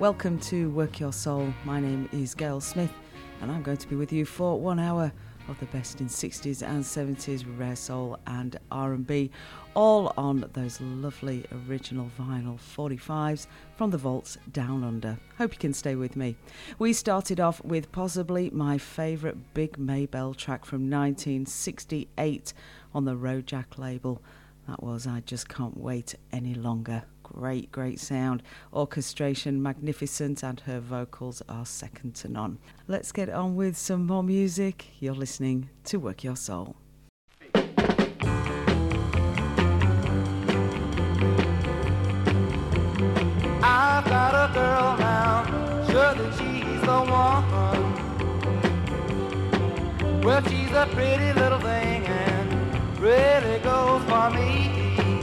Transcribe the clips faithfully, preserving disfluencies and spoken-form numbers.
Welcome to Work Your Soul. My name is Gail Smith and I'm going to be with you for one hour of the best in sixties and seventies rare soul and R and B, all on those lovely original vinyl forty-fives from the vaults down under. Hope you can stay with me. We started off with possibly my favourite Big Maybelle track from nineteen sixty-eight on the Rojack label. That was I Just Can't Wait Any Longer. Great, great sound, orchestration magnificent, and her vocals are second to none. Let's get on with some more music. You're listening to Work Your Soul. I've got a girl now, sure that she's the one. Well, she's a pretty little thing and really goes for me.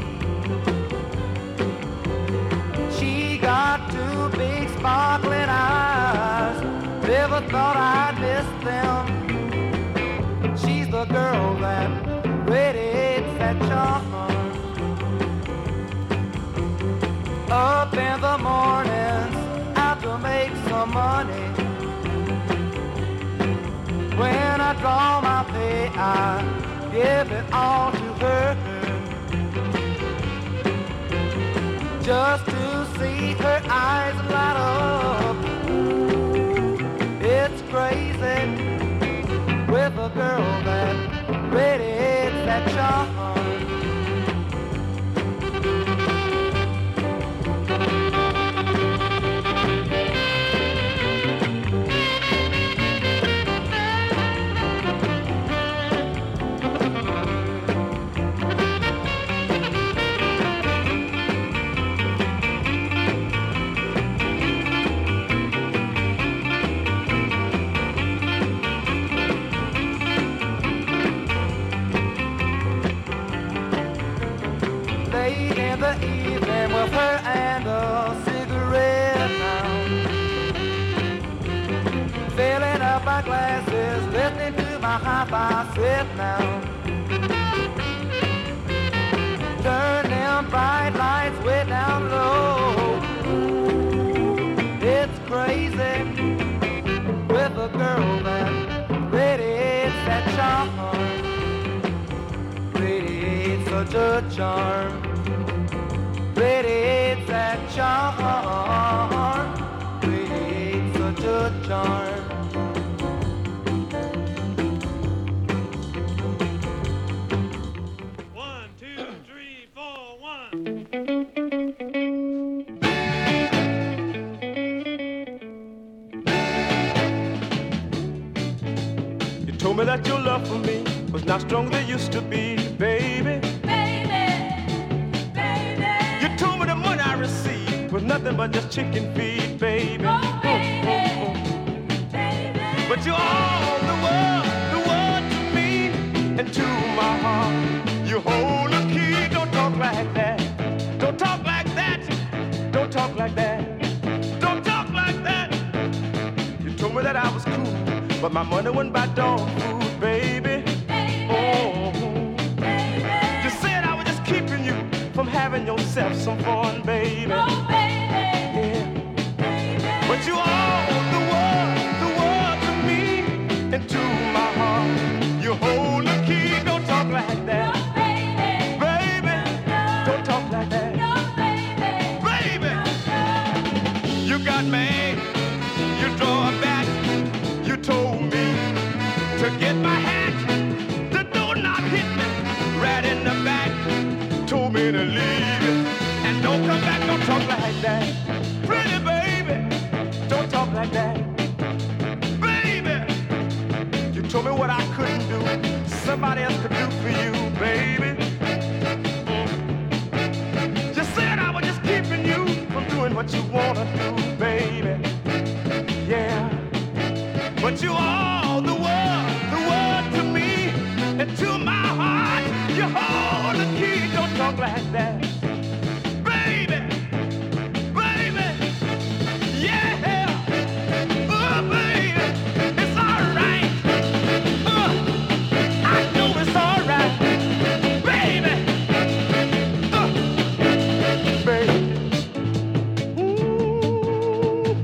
Got two big sparkling eyes, never thought I'd miss them. She's the girl that radiates that charm. Up in the mornings, out to make some money. When I draw my pay, I give it all to her. Just to see her eyes light up. It's crazy with a girl that radiates that charm. With her and a cigarette now, filling up my glasses, listening to my hi-fi set now. Turn them bright lights way down low. It's crazy with a girl that radiates that charm. Radiates such a charm. Radiates that charm, radiates such a charm. One, two, three, four, one. You told me that your love for me was not strong as it used to be, baby. Was nothing but just chicken feed, baby. Oh, baby, oh, oh, oh. baby. But you're all the world, the world to me and to my heart. You hold the key, don't talk like that. Don't talk like that. Don't talk like that. Don't talk like that. You told me that I was cool, but my money wouldn't buy dog food, baby. Baby, oh, baby. You said I was just keeping you from having yourself some fun, baby. Oh, baby. But you are the world, the world to me and to my heart. You hold the key, don't talk like that. No, baby. Baby, no, don't talk like that. No, baby. Baby, no, no. You got mad, you draw back. You told me to get my hat. The door knob hit me right in the back. Told me to leave it and don't come back, don't talk like that. Pretty baby, don't talk like that. Baby, you told me what I couldn't do, somebody else could do for you, baby. Mm. You said I was just keeping you from doing what you wanna do, baby. Yeah, but you are the world, the world to me and to my heart. You hold the key, don't talk like that. Baby, baby, yeah. Oh, baby, it's all right. Uh, I know it's all right. Baby, uh, baby. Ooh,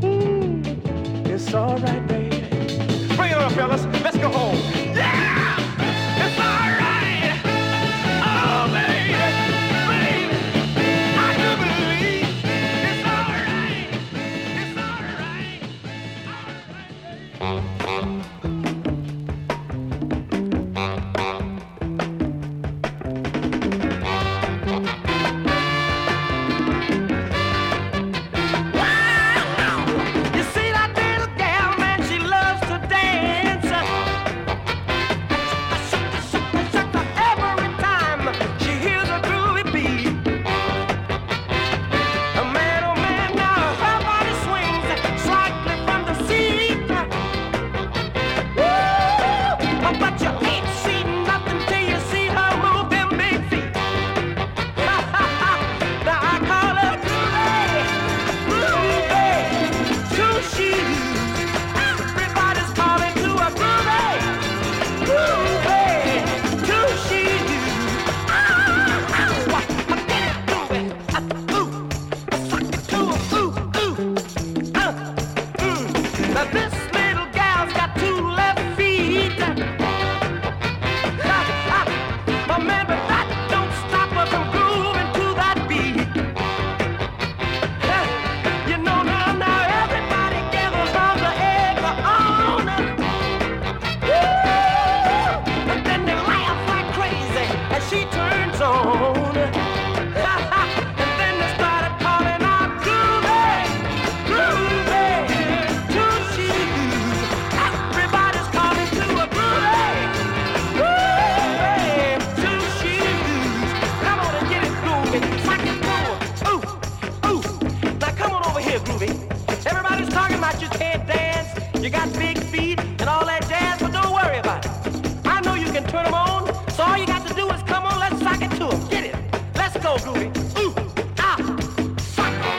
she turns on. And then they started calling out groovy, groovy, two shoes. Everybody's calling to a groovy, groovy, two shoes. Come on and get it groovy, rock it groovy. Ooh, ooh. Now come on over here, groovy. Everybody's talking about you can't dance, you got big feet and all that jazz, but don't worry about it. I know you can turn them on, so all you got to do is come on, let's sock it to them. Get it. Let's go, groovy. Ooh, ah, sock it.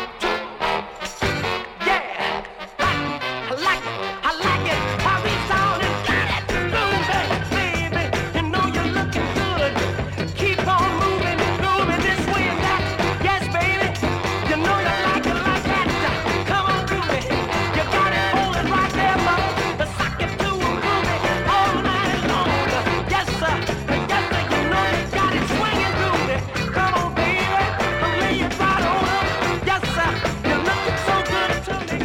Yeah, I like it, I like it. How we sound and get it. Groovy, baby, you know you're looking good. Keep on moving, grooving this way and that. Yes, baby, you know you like it like that. Come on, groovy, you got it holding right there, mama. The sock it to a groovy all night long. Yes, sir, yes, sir, you know you got it swinging groovy. Come on, baby, I'm laying right on up. Yes, sir, you're looking so good to me.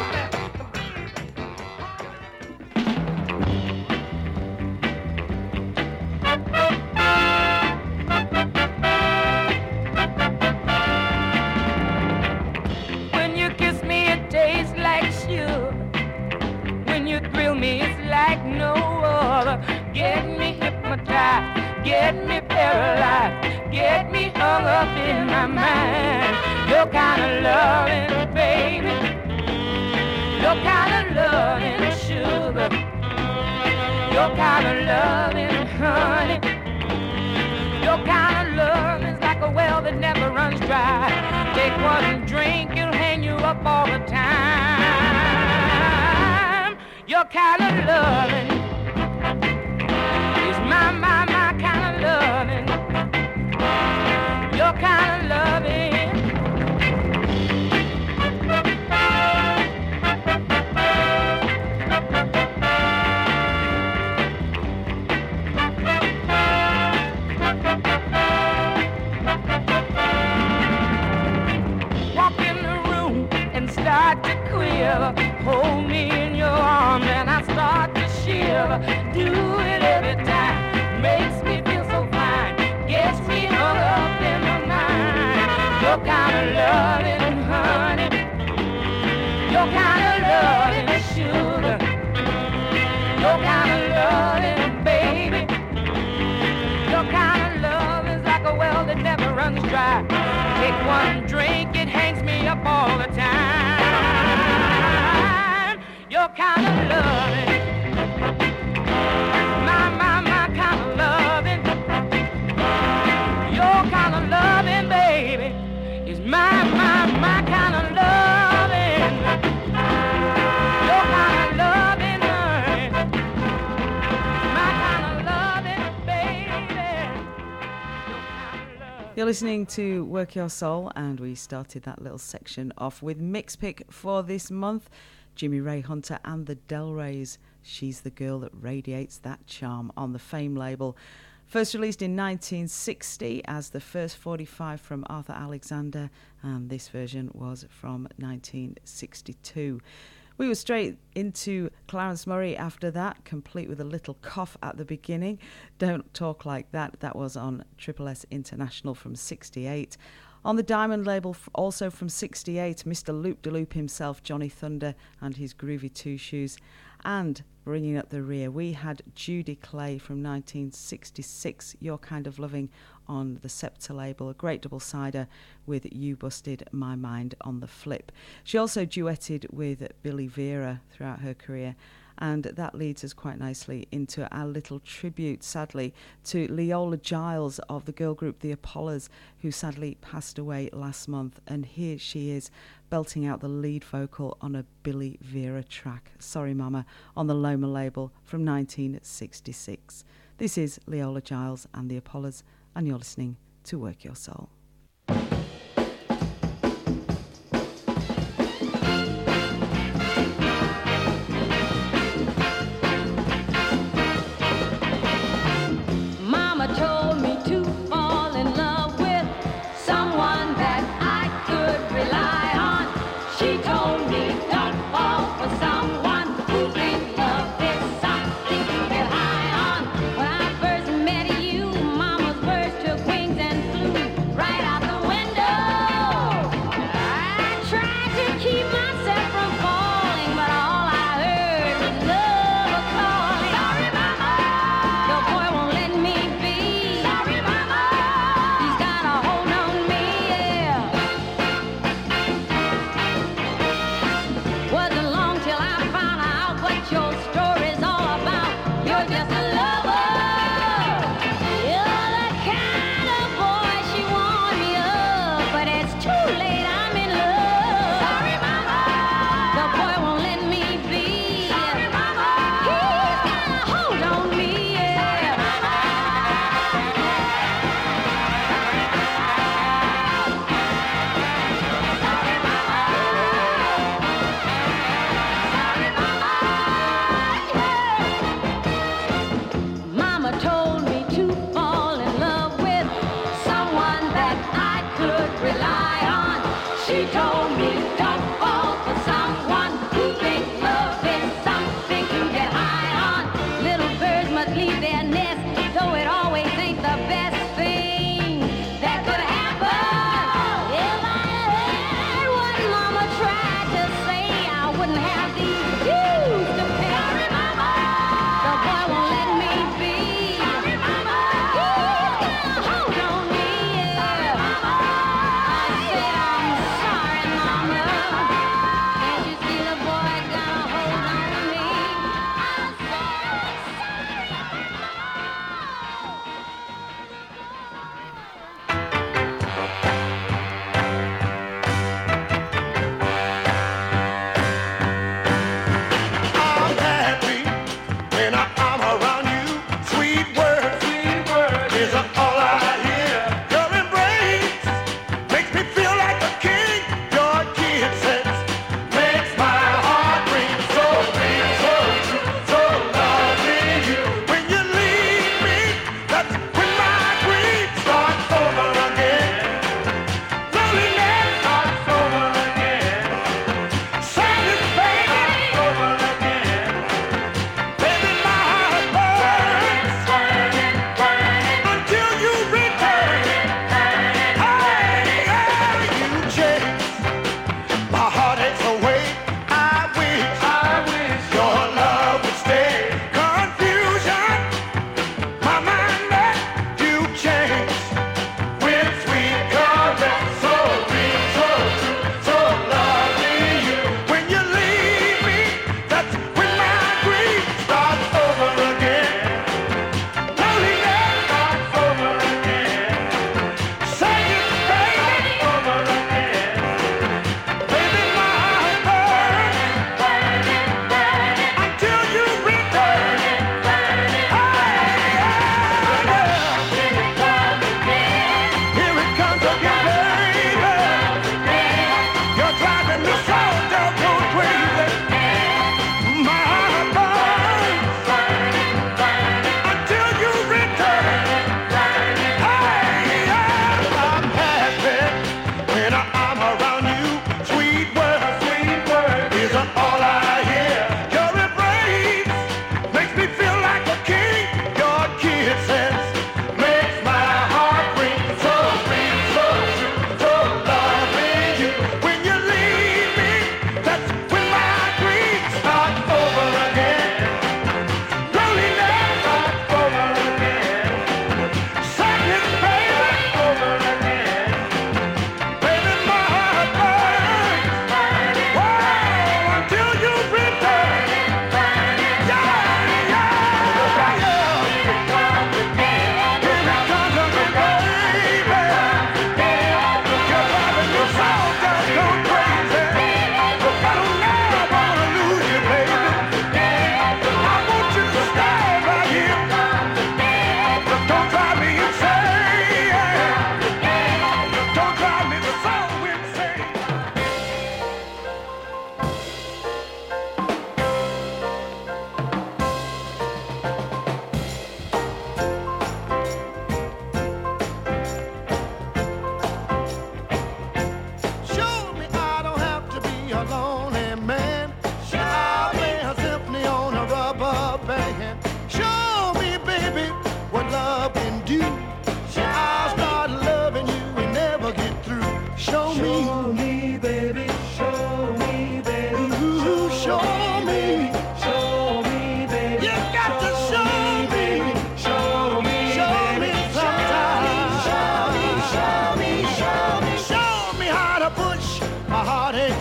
When you kiss me, it tastes like sugar. When you thrill me, it's like no other. Get me hypnotized, get me paralyzed, get me hung up in my mind. Your kind of loving, baby. Your kind of loving, sugar. Your kind of loving, honey. Your kind of love is like a well that never runs dry. Take one drink, it'll hang you up all the time. Your kind of loving is my, my, my kind of loving. Your kind of loving. Walk in the room and start to quiver. Hold me in your arms and I start to shiver. Do it every time, makes me feel so fine. Gets me hung up in my mind. Your kind of loving, honey. Your kind of loving, sugar. Your kind of loving, baby. Your kind of love is like a well that never runs dry. Take one drink, it hangs me up all the time. Your kind of loving, my, my, my kind of loving. Your kind of loving, baby, is my, my, my kind of loving. Your kind of loving, honey. My kind of loving, baby. Your kind of loving. You're listening to Work Your Soul, and we started that little section off with mix pick for this month. Jimmy Ray Hunter and the Del Rays, She's the Girl That Radiates That Charm, on the Fame label. First released in nineteen sixty as the first forty-five from Arthur Alexander, and this version was from nineteen sixty-two. We were straight into Clarence Murray after that, complete with a little cough at the beginning. Don't Talk Like That. That was on Triple S International from sixty-eight. On the Diamond label, also from sixty-eight, Mister Loop de Loop himself, Johnny Thunder, and his groovy two shoes. And bringing up the rear, we had Judy Clay from nineteen sixty-six, Your Kind of Loving, on the Scepter label, a great double-sider with You Busted My Mind on the flip. She also duetted with Billy Vera throughout her career, and that leads us quite nicely into our little tribute, sadly, to Leola Giles of the girl group The Apollos, who sadly passed away last month. And here she is, belting out the lead vocal on a Billy Vera track, Sorry Mama, on the Loma label from nineteen sixty-six. This is Leola Giles and The Apollos, and you're listening to Work Your Soul. Mama told me to fall in love with someone that I could rely on. She told me don't fall for someone who thinks love is something to get high on. When I first met you, Mama's words took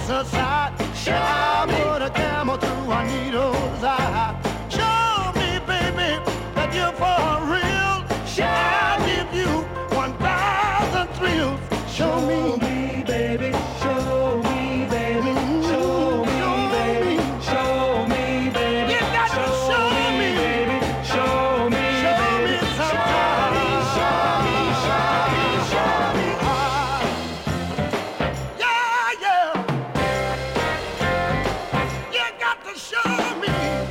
exercise. I put a camel through a needle's eye. Show me, baby, that you're for real. I'll give you one thousand thrills. Show me, baby, show me, baby, show me, baby, show me, baby. You got to show me, baby, show me, show me something. Show me, show me, show me, show me. Yeah, yeah. You got to show me,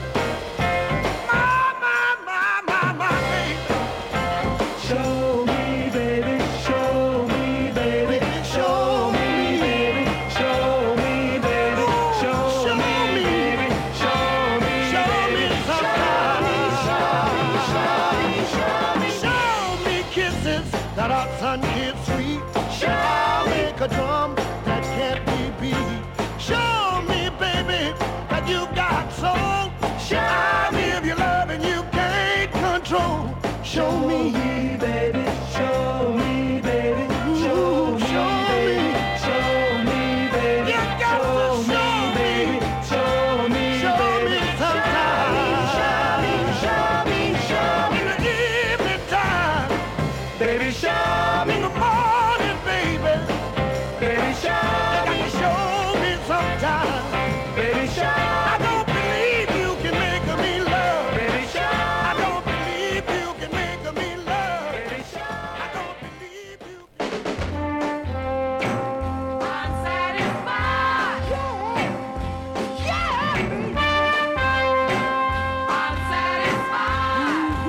my, my, my, my, my baby. Show me, baby, show me, baby, show me, baby, show me, baby, show me, baby, show me, show me something. Show me kisses that are sun-kissed sweet. Show me a drum that can't be beat. Show me, baby, that you got soul. Show me if you love and you can't control. Show me, baby, show me, baby, show me, baby, show me, baby, you got to show me, show me, show me sometime. Show me, show me, show me in the evening time, baby, show me in the morning, baby, baby, show you got to show me sometime, baby, show. I don't believe you can make me love, baby, show. I don't believe you can make me love, baby, show. I don't believe you can. Unsatisfied. Yeah. Unsatisfied.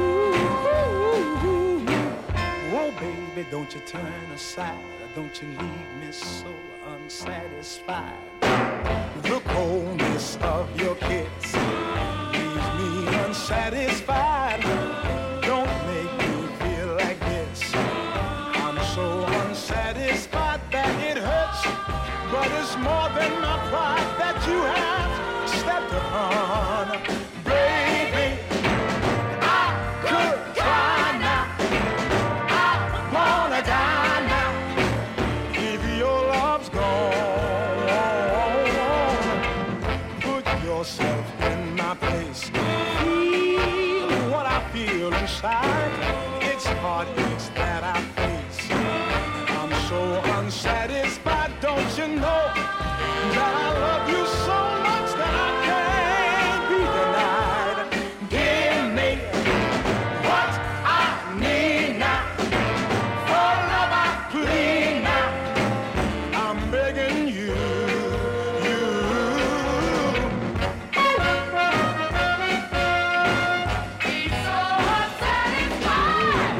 Oh, baby, don't you turn aside. Don't you leave me so unsatisfied. The coldness of your kiss leaves me unsatisfied. Don't make me feel like this. I'm so unsatisfied that it hurts. But it's more than my pride that you have stepped upon. Baby, I could try now. I wanna die now. If your love's gone, put yourself in my place. Feel what I feel inside. It's heartaches that I face. I'm so unsatisfied, don't you know that I love you so much that I can't be denied. Give me what I need now. For love I plead now. I'm begging you, you. He's so unsatisfied.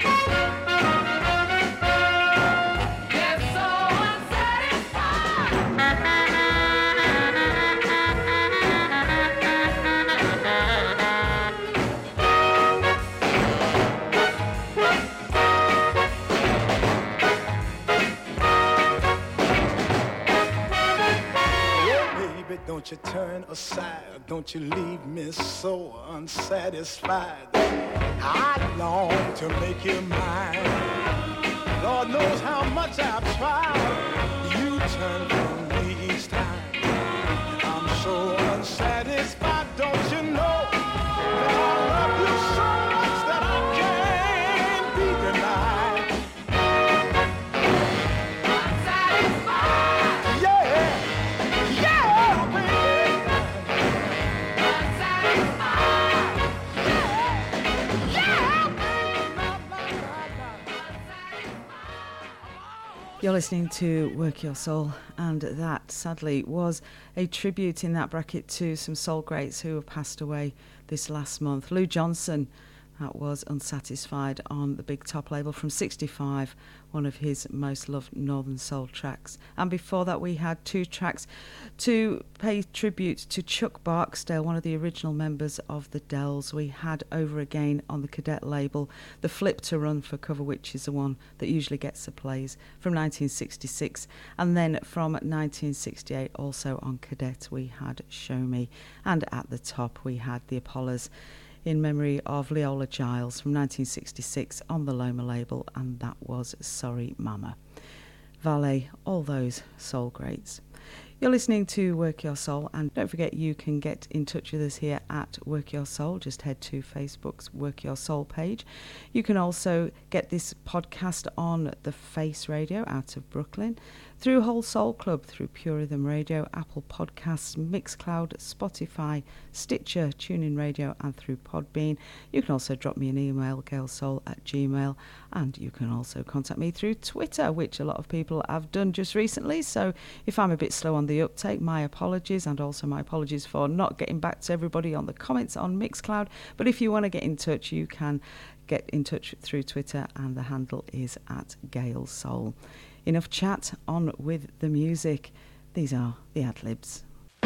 Yes, so Baby, don't you turn aside. Don't you leave me so unsatisfied. I long to make you mine. Lord knows how much I've tried. You turn from me each time. I'm so unsatisfied, don't you know that I love you so much that I can't be denied. unsatisfied. Yeah, yeah, baby. Unsatisfied. Yeah. You're listening to Work Your Soul, and that sadly was a tribute in that bracket to some soul greats who have passed away this last month. Lou Johnson, that was Unsatisfied on the Big Top label from sixty-five, one of his most loved Northern Soul tracks. And before that we had two tracks to pay tribute to Chuck Barksdale, one of the original members of the Dells. We had Over Again on the Cadet label, the Flip to Run for cover, which is the one that usually gets the plays, from nineteen sixty-six. And then from nineteen sixty-eight, also on Cadet, we had Show Me. And at the top we had the Apollos in memory of Leola Giles from nineteen sixty-six on the Loma label, and that was Sorry Mama. Valet, all those soul greats. You're listening to Work Your Soul, and don't forget you can get in touch with us here at Work Your Soul. Just head to Facebook's Work Your Soul page. You can also get this podcast on the Face Radio out of Brooklyn, through Whole Soul Club, through Pure Rhythm Radio, Apple Podcasts, Mixcloud, Spotify, Stitcher, TuneIn Radio, and through Podbean. You can also drop me an email, gailsoul at gmail, and you can also contact me through Twitter, which a lot of people have done just recently. So if I'm a bit slow on the uptake, my apologies, and also my apologies for not getting back to everybody on the comments on Mixcloud. But if you want to get in touch, you can get in touch through Twitter, and the handle is at Gail Soul. Enough chat, on with the music. These are the ad-libs.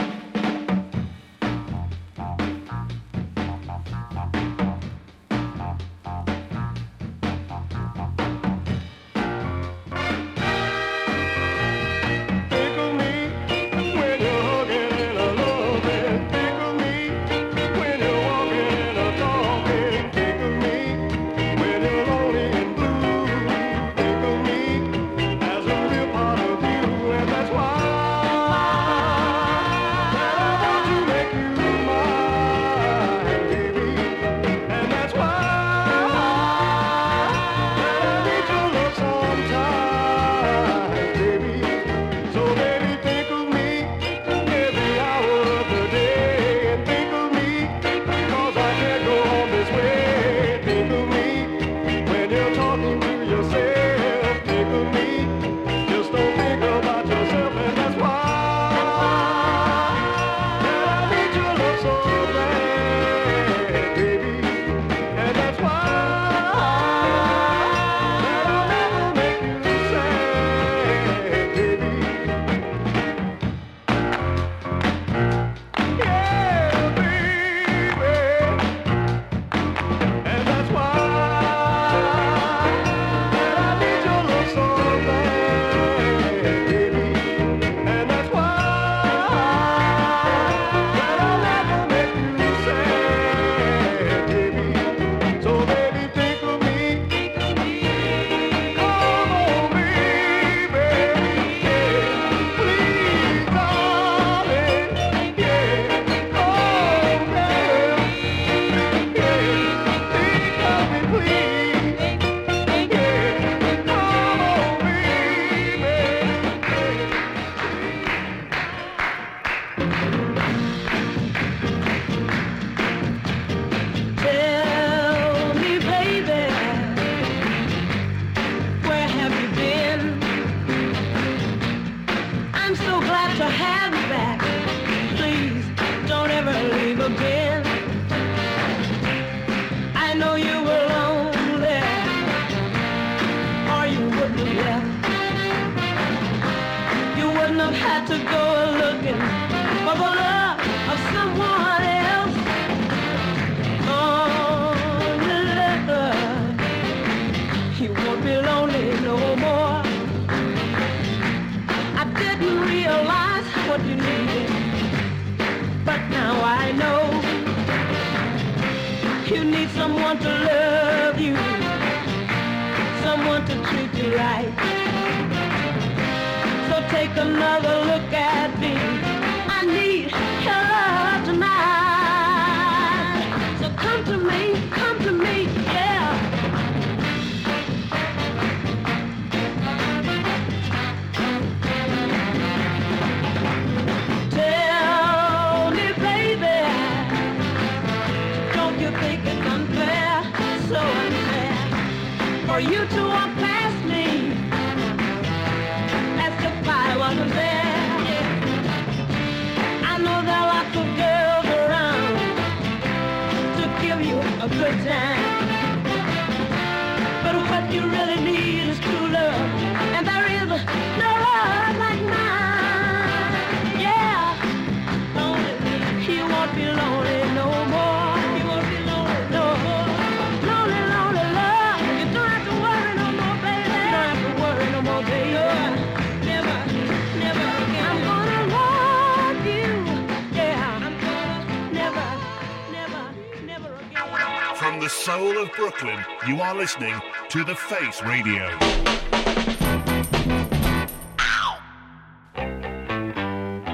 The soul of Brooklyn, you are listening to The Face Radio.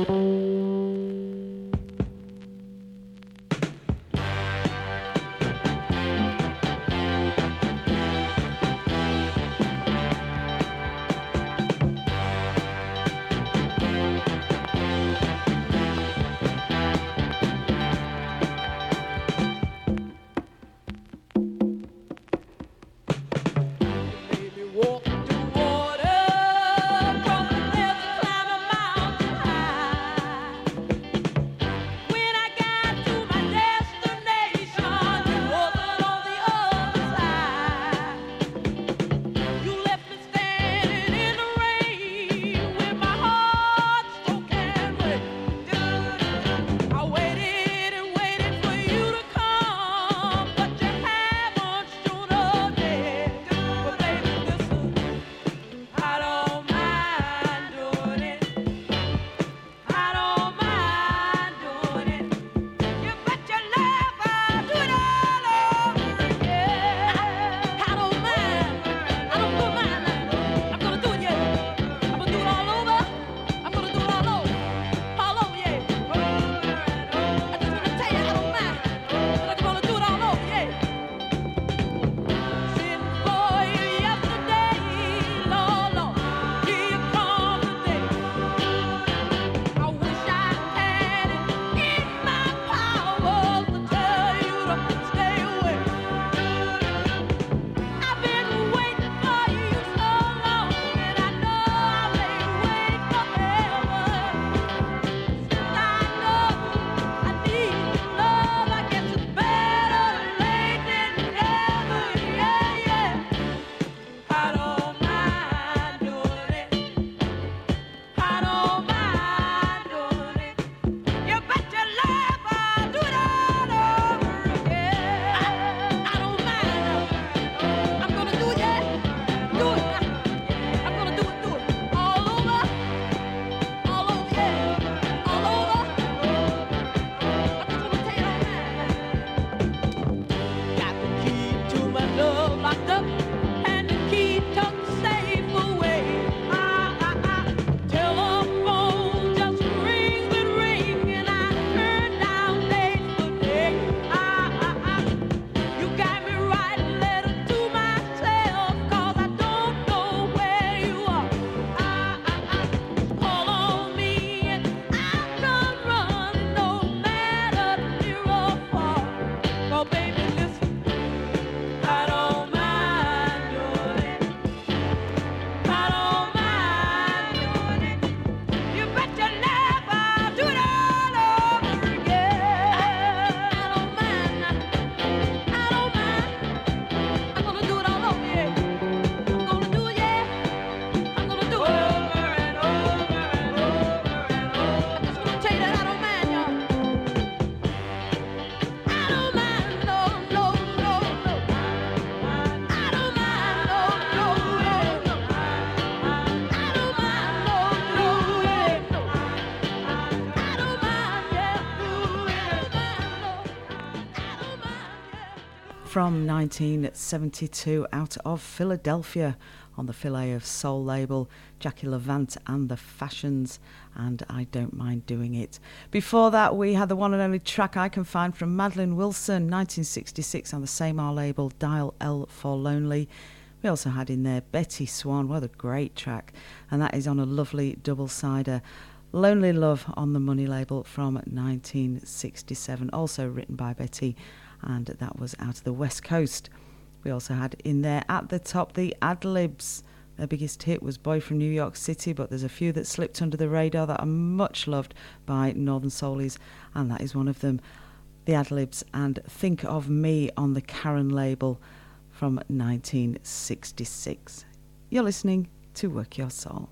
From nineteen seventy-two, out of Philadelphia, on the Filet of Soul label, Jackie Levant and the Fashions, and I Don't Mind Doing It. Before that, we had the one and only track I can find from Madeline Wilson, nineteen sixty-six, on the same R label, Dial L for Lonely. We also had in there Betty Swan, what a great track, and that is on a lovely double-sider, Lonely Love, on the Money label from nineteen sixty-seven, also written by Betty, and that was out of the West Coast. We also had in there at the top the Adlibs. Their biggest hit was Boy from New York City, but there's a few that slipped under the radar that are much loved by Northern Soulies, and that is one of them. The Adlibs and Think of Me on the Karen label from nineteen sixty-six. You're listening to Work Your Soul.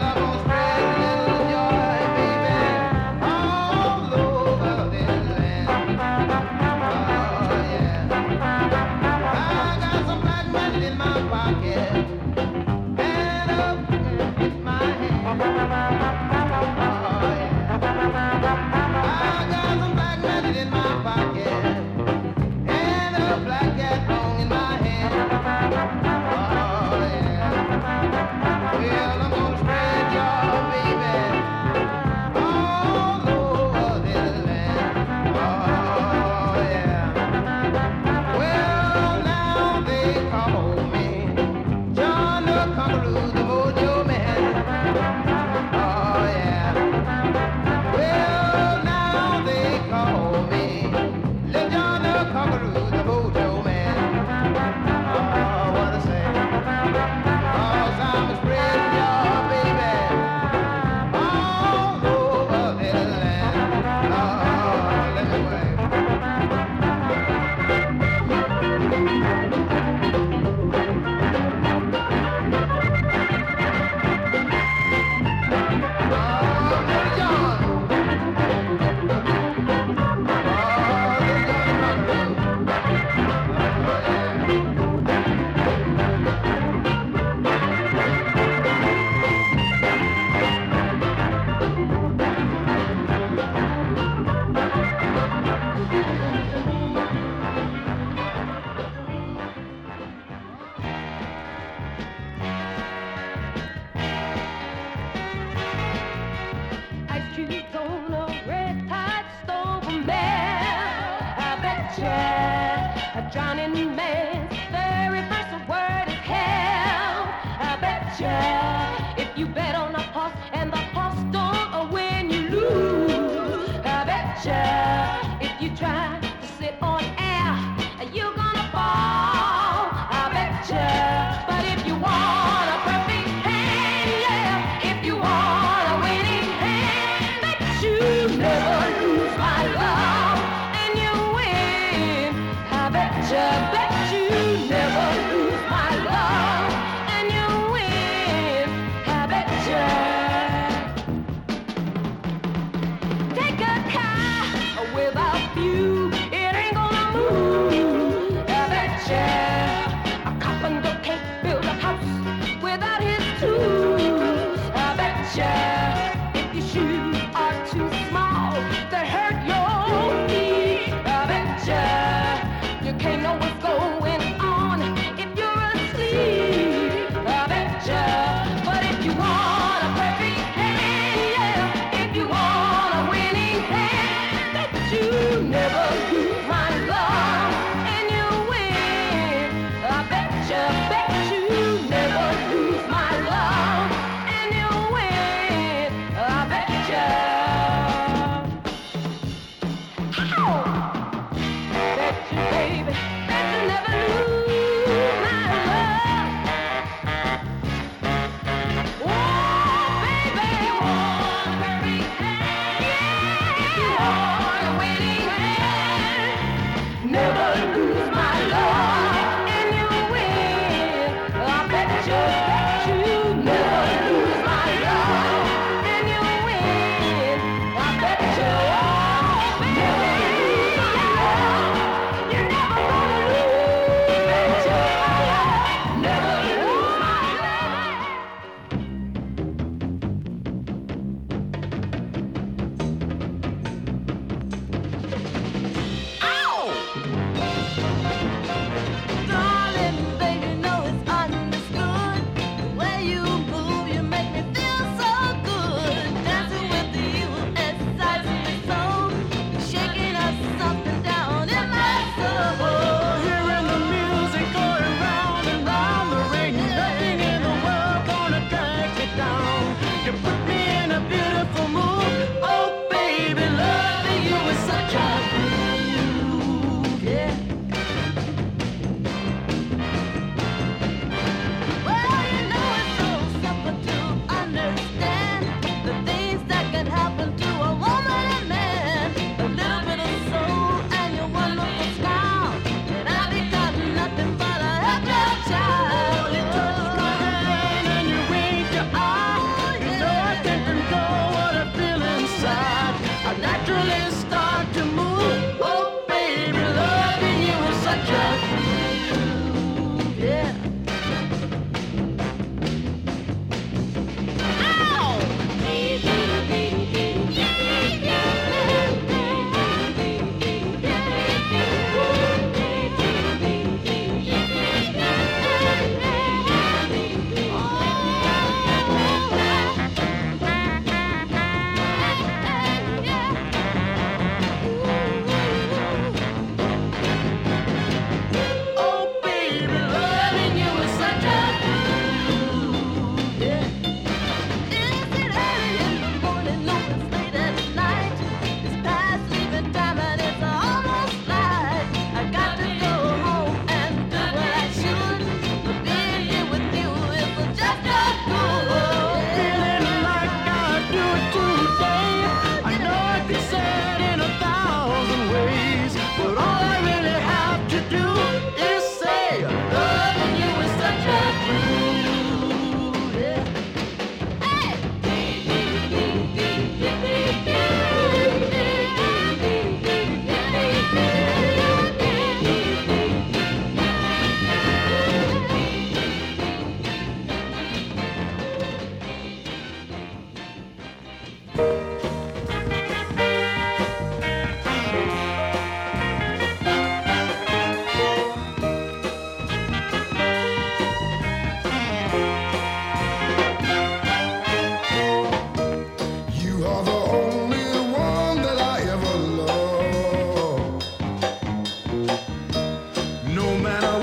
All over this land.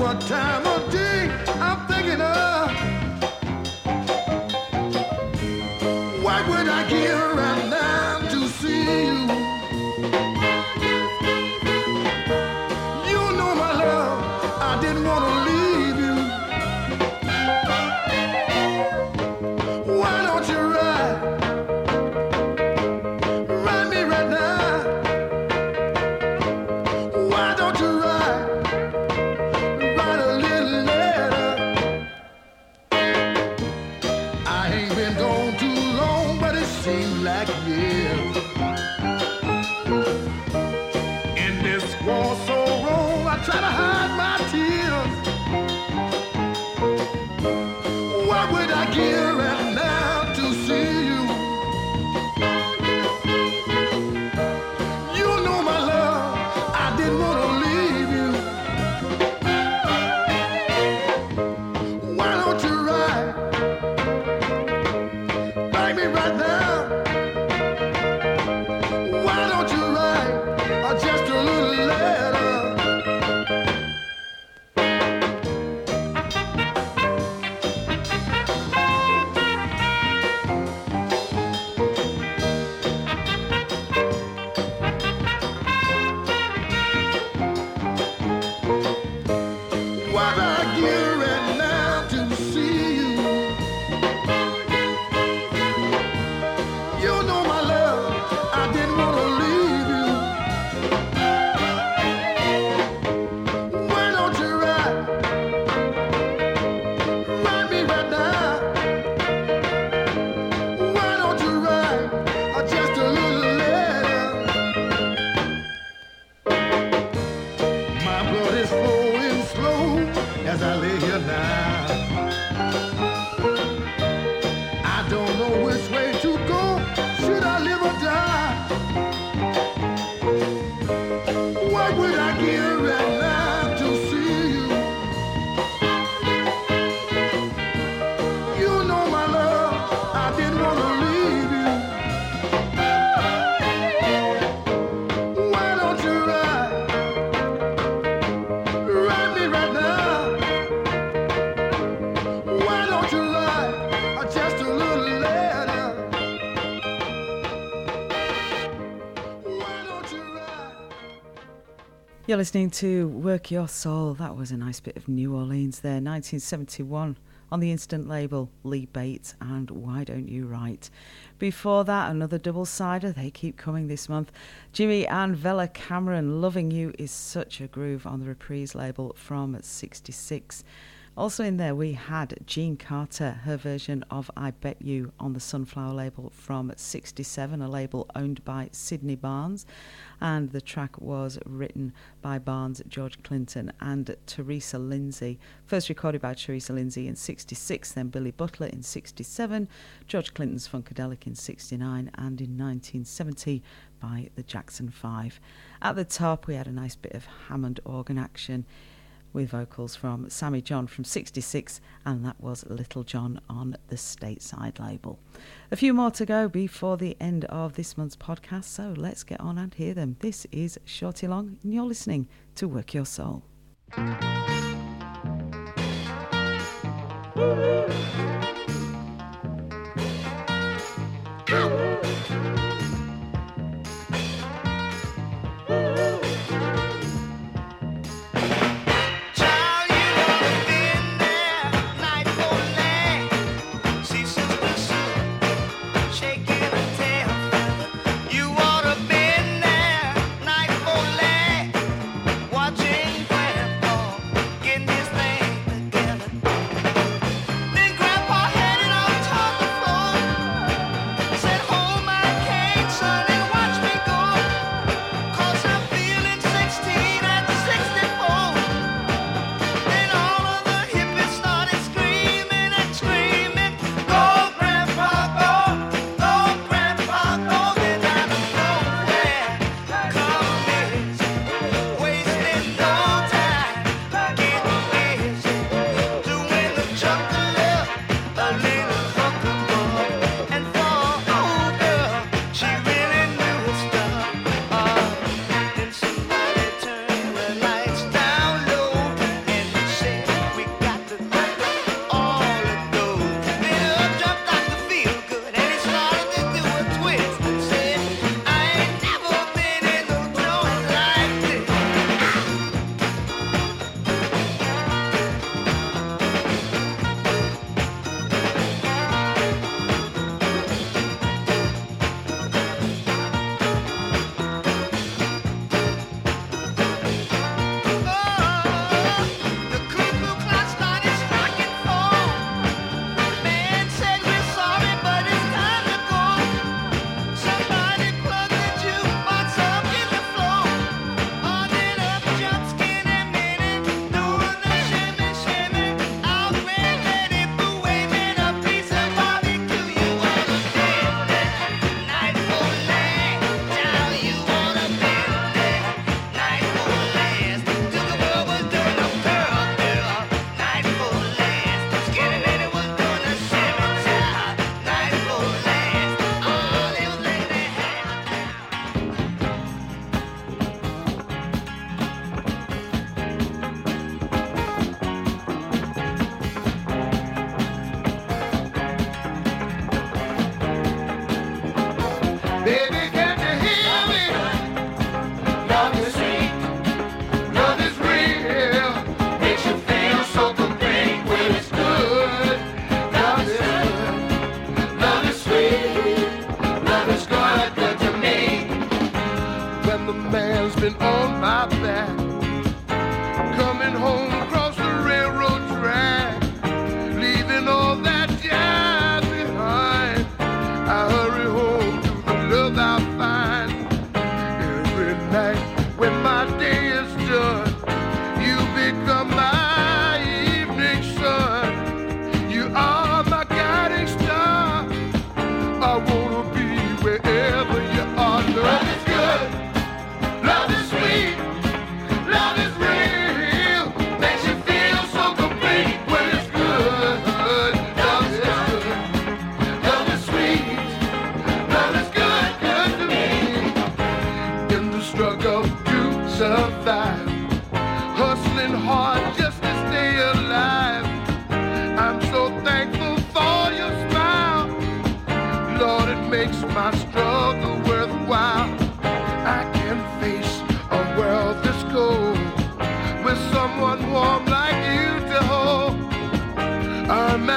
what time of day I'm thinking of. What would I give right now to see you? You know my love, I didn't want to leave you. Why don't you ride, ride me right now? Why don't you ride, write a little letter? I ain't been gone too long, but it seems like years. In this war so wrong, I try to hide my tears. What would I give right now to see you? You know my love, I didn't want to leave you. Why don't you ride, like me right now? Why don't you write uh, just a little letter? What I give right now to see you? You know my love, I didn't want to leave you. Why don't you ride, ride me right now? Why don't you write uh, just a little letter? My blood is flowing slow as I lay here now. I don't know which way to go. Should I live or die? What would I give right now to see you? You know my love, I didn't want to leave you. Why don't you ride, ride me right now? Why don't you write uh, just a little letter? Why don't you write? You're listening to Work Your Soul. That was a nice bit of New Orleans there, nineteen seventy-one, on the instant label, Lee Bates and Why Don't You Write. Before that, another double-sider. They keep coming this month. Jimmy and Vella Cameron, Loving You Is Such a Groove, on the Reprise label from sixty-six. Also in there we had Jean Carter, her version of I Bet You, on the Sunflower label from sixty-seven, a label owned by Sydney Barnes. And the track was written by Barnes, George Clinton and Teresa Lindsay. First recorded by Teresa Lindsay in sixty-six, then Billy Butler in sixty-seven, George Clinton's Funkadelic in sixty-nine, and in nineteen seventy by the Jackson Five. At the top we had a nice bit of Hammond organ action with vocals from Sammy John from sixty-six, and that was Little John on the Stateside label. A few more to go before the end of this month's podcast, so let's get on and hear them. This is Shorty Long, and you're listening to Work Your Soul. Watching Grandpa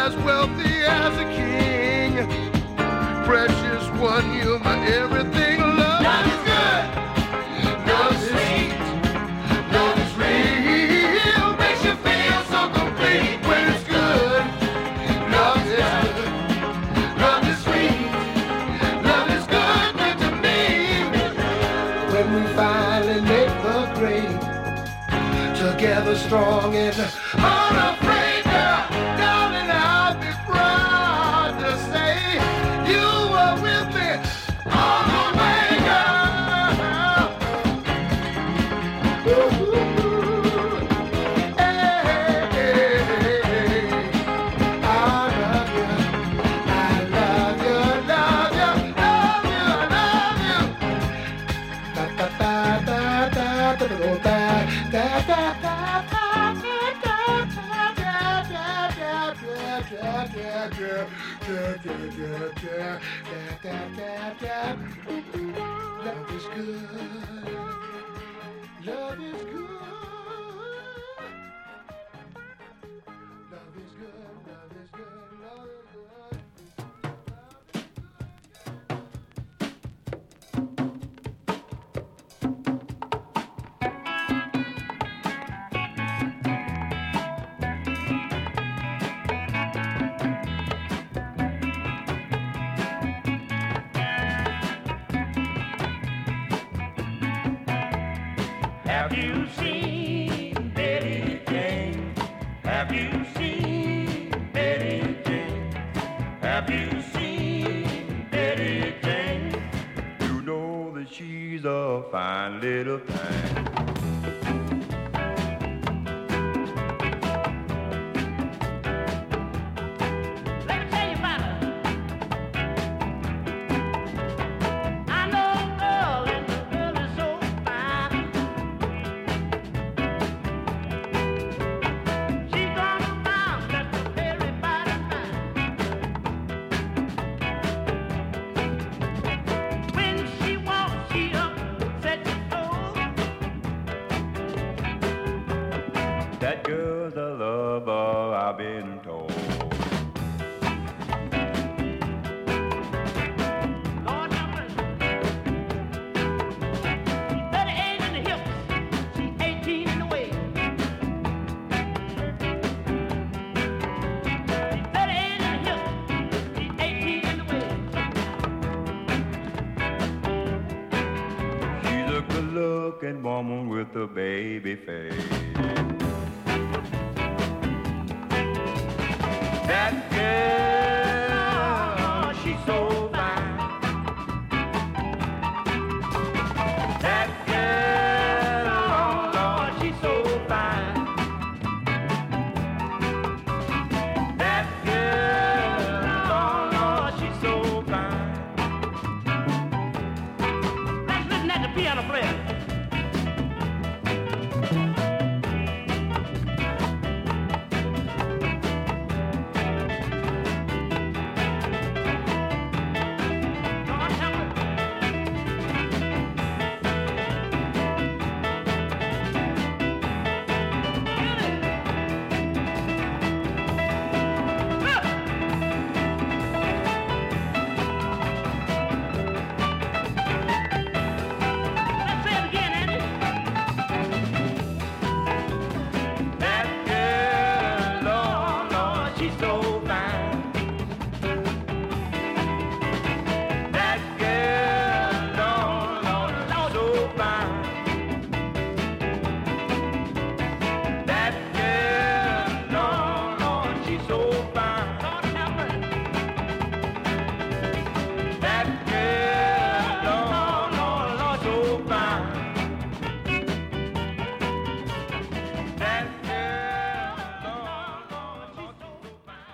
as wealthy as a king. Precious one, you're my everything. Love, love is good, love is sweet, love is real, makes you feel so complete when it's good. Love is good, love is sweet, love is good, good to me. When we finally make the grade, together strong and unafraid, girl, darling, I'll be proud to say you were with me all the way, girl. Ooh, hey, hey, hey. I love you, I love you, love you, love you, love you. Da da da da da da da da da da. Love is good. Love is good. Love is good. Love is good. Love is good. Have you seen Betty Jane? Have you seen Betty Jane? Have you seen Betty Jane? You know that she's a fine little thing. Let me tell you about her. I know a girl and the girl is so fine. She's gone around that everybody finds. When she walks, she upsets your soul. That girl's a lover, I've been told. Lord have mercy. She's thirty-eight in the hips, she's eighteen in the waist. She's thirty-eight in the hips, she's eighteen in the waist. She's a good-looking woman with a baby face. That girl, she's so fine. That girl, oh Lord, she's so fine. That girl, oh Lord, she's so fine. Let's listen at the piano player. Lord have mercy. Let's say it again, Andy. That girl, Lord, Lord, she's so fine. That girl, Lord, Lord, Lord, so fine. That girl, Lord, Lord, she's so fine. Lord have mercy. That girl, Lord, Lord, Lord, so fine. That girl, Lord, Lord, she's so fine.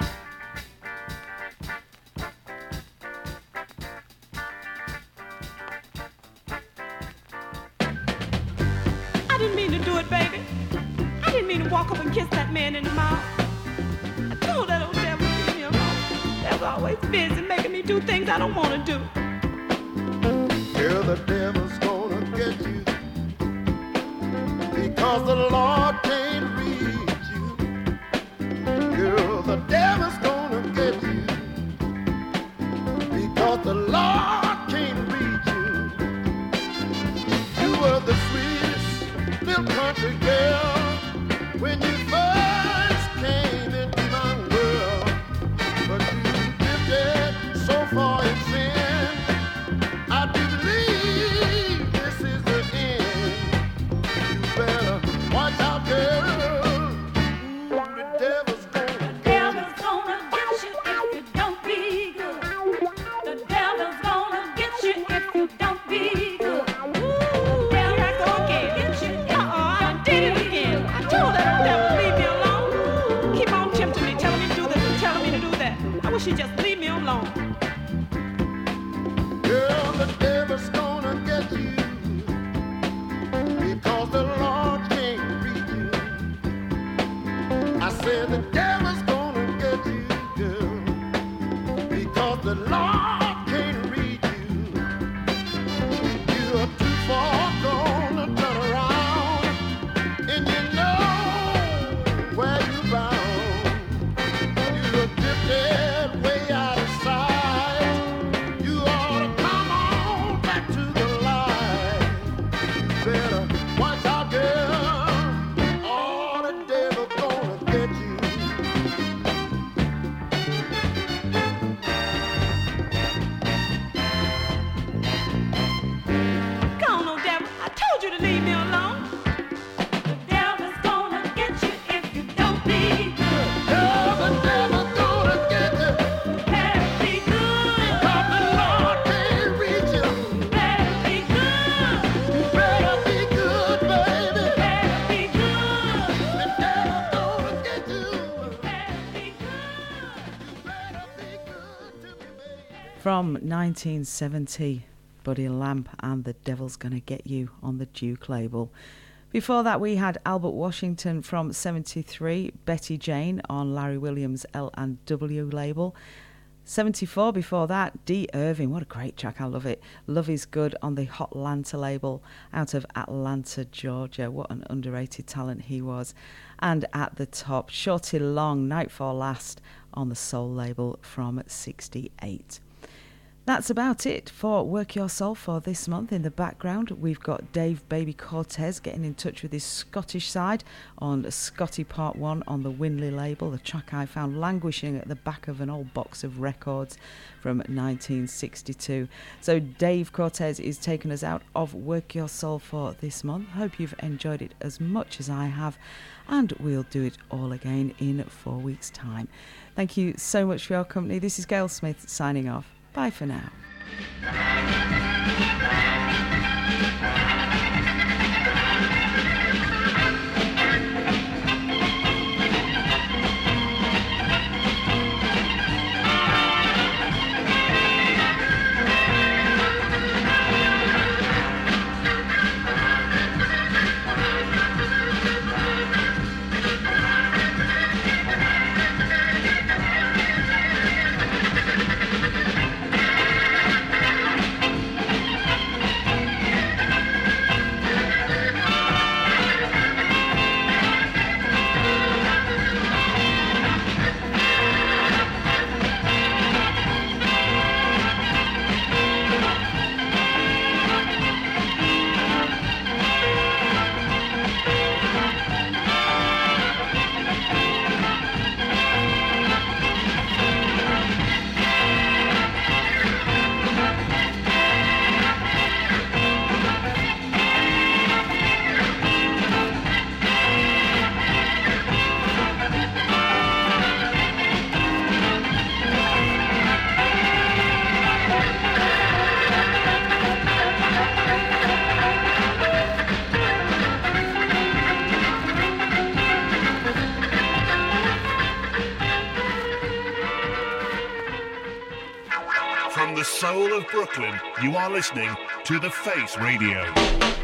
I didn't mean to do it, baby. I didn't mean to walk up and kiss that man in the mouth. I told that old devil to leave me alone. Devil's always busy making me do things I don't want to do. Girl, the devil's gonna get you because the Lord can't reach you. Girl, the devil when you first came into my world, but you drifted so far in sin. I do believe this is the end. You better watch out, girl. Ooh, the devil's gonna The devil's gonna get you if you don't be good. The devil's gonna get you if you don't be good. Ooh, here I go again. Get you if you I don't did it be again. good. I told that devil, leave me alone. Keep on tempting me, telling me to do this and telling me to do that. I wish he'd just leave me alone. Girl, the devil's gonna get you because the Lord can't read you. I said the devil's gonna get you, girl, because the Lord can't read you. You are too far gone to turn around, and you know where you're bound. You are drifted way out of sight. You ought to come on back to the light. You better watch out, girl. Oh, the devil gonna get you. Come on, no devil. I told you to leave me alone. The devil's gonna get you if you don't be good. Girl, the devil gonna get you. Better be good. Because the Lord can't reach you. Better be good. You better be good, baby. Better be good. The devil gonna get you. Better be good. You better be good to me, baby. From nineteen seventy, Buddy Lamb and The Devil's Gonna Get You on the Duke label. Before that, we had Albert Washington from seventy-three, Betty Jane on Larry Williams' L and W label. seventy-four before that, Dee Irving, what a great track, I love it. Love Is Good on the Hotlanta label out of Atlanta, Georgia. What an underrated talent he was. And at the top, Shorty Long, Nightfall Last on the Soul label from sixty-eight. That's about it for Work Your Soul for this month. In the background, we've got Dave Baby Cortez getting in touch with his Scottish side on Scotty Part one on the Winley label, the track I found languishing at the back of an old box of records from nineteen sixty-two. So Dave Cortez is taking us out of Work Your Soul for this month. Hope you've enjoyed it as much as I have, and we'll do it all again in four weeks' time. Thank you so much for your company. This is Gail Smith signing off. Bye for now. From the soul of Brooklyn, you are listening to The Face Radio.